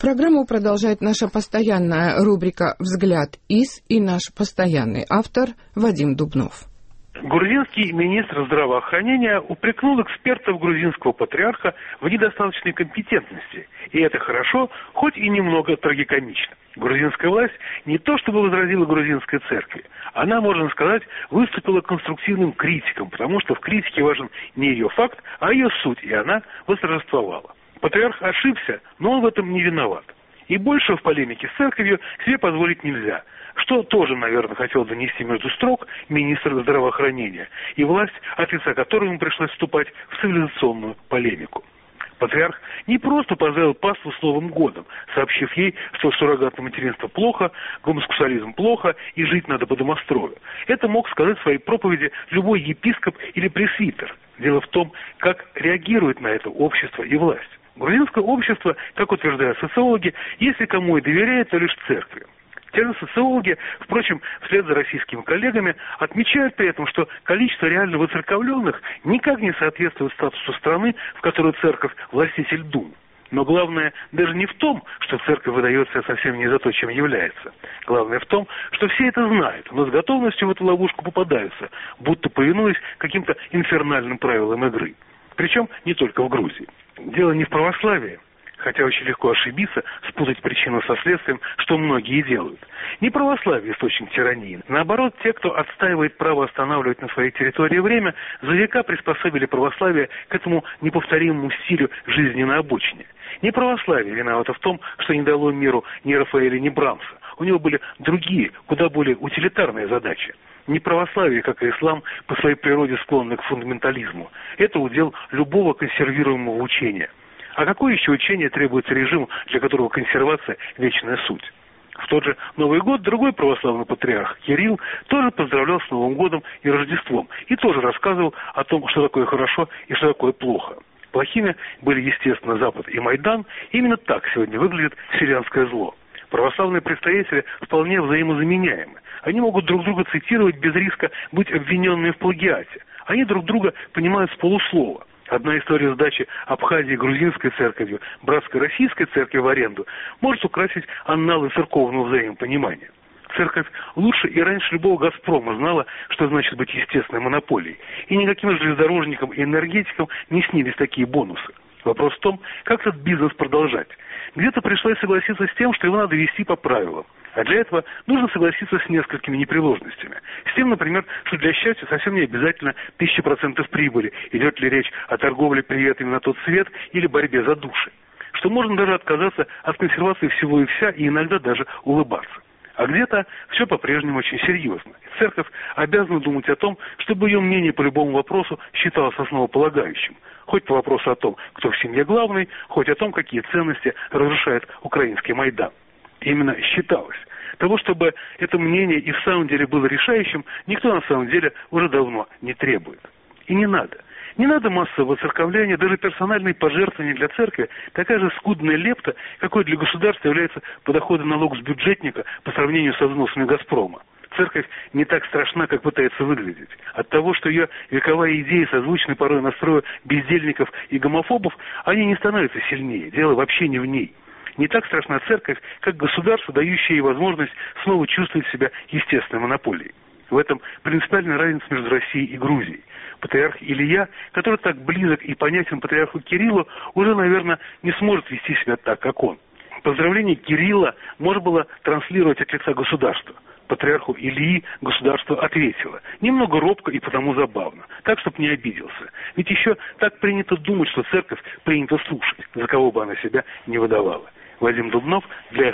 Программу продолжает наша постоянная рубрика «Взгляд из» и наш постоянный автор Вадим Дубнов. Грузинский министр здравоохранения упрекнул экспертов грузинского патриарха в недостаточной компетентности. И это хорошо, хоть и немного трагикомично. Грузинская власть не то чтобы возразила грузинской церкви. Она, можно сказать, выступила конструктивным критиком, потому что в критике важен не ее факт, а ее суть, и она восторжествовала. Патриарх ошибся, но он в этом не виноват. И больше в полемике с церковью себе позволить нельзя, что тоже, наверное, хотел донести между строк министр здравоохранения и власть, от лица которой ему пришлось вступать в цивилизационную полемику. Патриарх не просто поздравил паству с Новым годом, сообщив ей, что суррогатное материнство плохо, гомосексуализм плохо и жить надо по домострою. Это мог сказать в своей проповеди любой епископ или пресвитер. Дело в том, как реагирует на это общество и власть. Грузинское общество, как утверждают социологи, если кому и доверяет, то лишь церкви. Те же социологи, впрочем, вслед за российскими коллегами, отмечают при этом, что количество реально воцерковленных никак не соответствует статусу страны, в которой церковь – властитель дум. Но главное даже не в том, что церковь выдает себя совсем не за то, чем является. Главное в том, что все это знают, но с готовностью в эту ловушку попадаются, будто повинуясь каким-то инфернальным правилам игры. Причем не только в Грузии. Дело не в православии, хотя очень легко ошибиться, спутать причину со следствием, что многие делают. Не православие источник тирании. Наоборот, те, кто отстаивает право останавливать на своей территории время, за века приспособили православие к этому неповторимому стилю жизни на обочине. Не православие виновато в том, что не дало миру ни Рафаэля, ни Брамса. У него были другие, куда более утилитарные задачи. Не православие, как и ислам, по своей природе склонны к фундаментализму. Это удел любого консервируемого учения. А какое еще учение требуется режиму, для которого консервация – вечная суть? В тот же Новый год другой православный патриарх Кирилл тоже поздравлял с Новым годом и Рождеством. И тоже рассказывал о том, что такое хорошо и что такое плохо. Плохими были, естественно, Запад и Майдан. Именно так сегодня выглядит вселенское зло. Православные представители вполне взаимозаменяемы. Они могут друг друга цитировать без риска быть обвиненными в плагиате. Они друг друга понимают с полуслова. Одна история сдачи Абхазии грузинской церковью, братской российской церкви в аренду может украсить анналы церковного взаимопонимания. Церковь лучше и раньше любого «Газпрома» знала, что значит быть естественной монополией. И никаким железнодорожникам и энергетикам не снились такие бонусы. Вопрос в том, как этот бизнес продолжать. Где-то пришлось согласиться с тем, что его надо вести по правилам. А для этого нужно согласиться с несколькими непреложностями. С тем, например, что для счастья совсем не обязательно 1000% прибыли. Идет ли речь о торговле приветами на тот свет или борьбе за души. Что можно даже отказаться от консервации всего и вся, и иногда даже улыбаться. А где-то все по-прежнему очень серьезно. Церковь обязана думать о том, чтобы ее мнение по любому вопросу считалось основополагающим. Хоть по вопросу о том, кто в семье главный, хоть о том, какие ценности разрушает украинский Майдан. Именно считалось. Того, чтобы это мнение и в самом деле было решающим, никто на самом деле уже давно не требует. И не надо. Не надо массового церковления, даже персональные пожертвования для церкви, такая же скудная лепта, какой для государства является подоходный налог с бюджетника по сравнению со взносами «Газпрома». Церковь не так страшна, как пытается выглядеть. От того, что ее вековая идея созвучны порой настрою бездельников и гомофобов, они не становятся сильнее. Дело вообще не в ней. Не так страшна церковь, как государство, дающее ей возможность снова чувствовать себя естественной монополией. В этом принципиальная разница между Россией и Грузией. Патриарх Илья, который так близок и понятен патриарху Кириллу, уже, наверное, не сможет вести себя так, как он. Поздравление Кирилла можно было транслировать от лица государства. Патриарху Ильи государство ответило. Немного робко и потому забавно. Так, чтобы не обиделся. Ведь еще так принято думать, что церковь принято слушать, за кого бы она себя не выдавала. Вадим Дубнов для